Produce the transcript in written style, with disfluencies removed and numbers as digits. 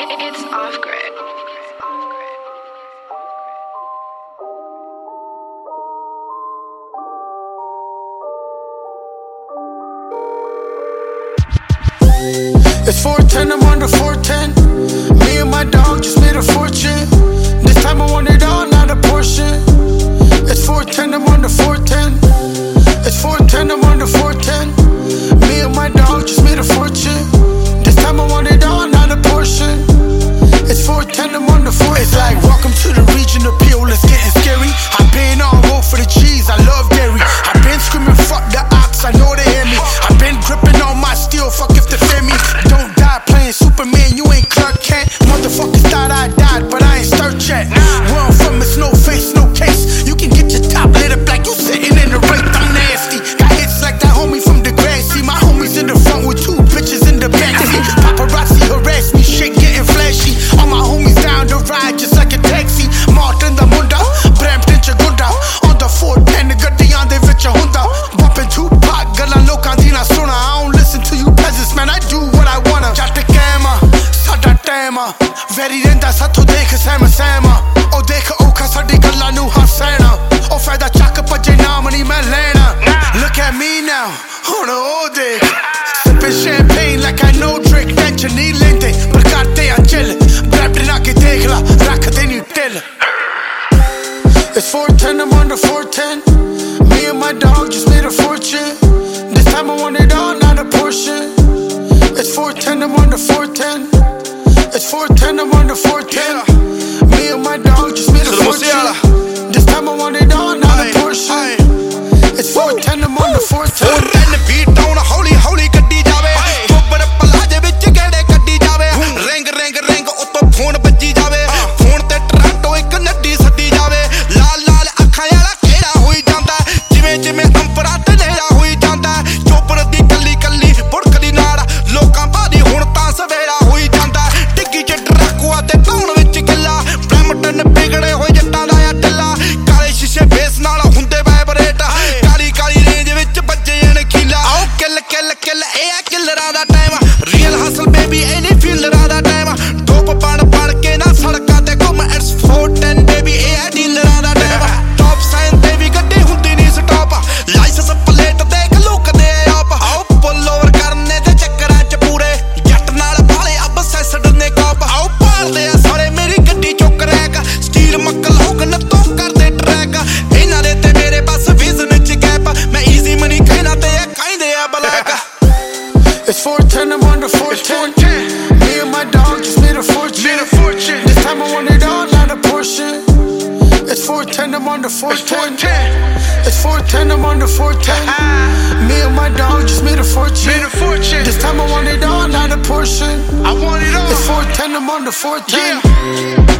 It's off grid. It's 410, I'm on the 410. Me and my dog just made a fortune. This time I want it all, not a portion. It's 410, I'm on the 410. It's 410, I'm on the 410. Me and my dog just made a fortune. This time I want it all, not a portion. It's 410, I'm on the 410. It's like, welcome to the region appeal, it's getting scary. I've been on road for the cheese, I love dairy. I've been screaming, fuck the ops, I know they hear me. I've been gripping on my steel, fuck if they fear me. Don't die playing Superman, you ain't Clark Kent. Motherfuckers thought I died, but I ain't start yet. Where I'm from, it's no face, no case. You can get your top lit up like you sitting in the rape, I'm nasty. Got hits like that homie from the Grassy. My homies in the front with 2 bitches in the backseat. Paparazzi harass me, shit getting flashy. All my homies down the ride just like a taxi. Martin the Munda, Brampton Chagunda. On the 410, the gaddiyan de vich hunda. Bumping Tupac, galan lokan di na suna. I don't listen to you peasants, man, I do what I wanna. Jatt kema, sada tema. Very renda satho dekh sema sema. O dekh okha sadi gallan nu hasena. O faida chak bajje naam nahi main lena. Look at me now, on a all day. Sipping champagne like I know Drake. Tension nahi lente, par karte a chill. Brampton aake dekh la, rakh de nahi till. It's 410, I'm on the 410. Me and my dog just made a fortune. This time I want it all, not a portion. It's 410, I'm on the 410. It's 410, I'm on the 410. Me and my dog just made a fortune. This time I want it all, not a portion. It's 410, I'm on the 410. 410 beat down, holy, holy gaddi jaave. Gobbar palaje vich gede gaddi jaave. Ring, ring, ring, utto phone bajji jaave. Phone te Toronto ek naddi saddi jaave. Laal, laal akhan wala khera hoi janda. Jive, jive ambara te nehra hoi janda. Chopar di kalli, kalli, burkdi naal. Lokan badi hun ta savera hoi janda. Diggi ch Dracula te town vich gilla. Brampton bigade hoye jatta da ya tilla. Kale shishe base naal hunde vibrate. Kali kali range vich bajje ene khila. Aao kill kill kill eh killeran da time. Real hustle baby any feeleran da time. Dope pan pan ke na sadkan te ghum. It's 410 baby eh dealeran da time. Top sign baby gaddi hundi nahi stop. License plate dekh look de aap. Aao pull over karne de chakkran ch pure. Jatt naal bhale obsessed ne cop. Aao paal de sare meri gaddi chok crack. Steel muckle hogan to kar de track. Inna de te mere bas vision ch gap. Main easy money khena te kainde a black. It's 410, I'm on the 410. Me and my dog just made a fortune. This time I want it all, not a portion. It's 410, I'm on the 410. It's 410, I'm on the 410. Me and my dog just made a fortune. This time I want it all, not a portion. I want it all. It's 410, I'm on the 410.